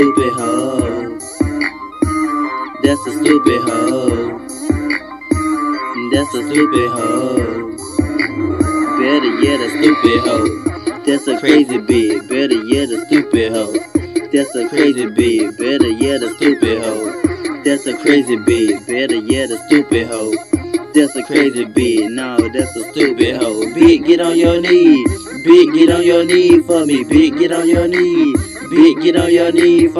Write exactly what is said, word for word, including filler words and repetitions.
Stupid hoe. That's a stupid hoe. That's a stupid hoe. Better yet, a stupid hoe. That's a crazy bitch. Better yet, a stupid hoe. That's a crazy bitch. Better yet, a stupid hoe. That's a crazy bitch. Better yet, a stupid hoe. That's a crazy bitch. No, that's a stupid hoe. Bitch, get on your knees. Bitch, get on your knees for me. Bitch, get on your knees. Bitch, get on your knees for me.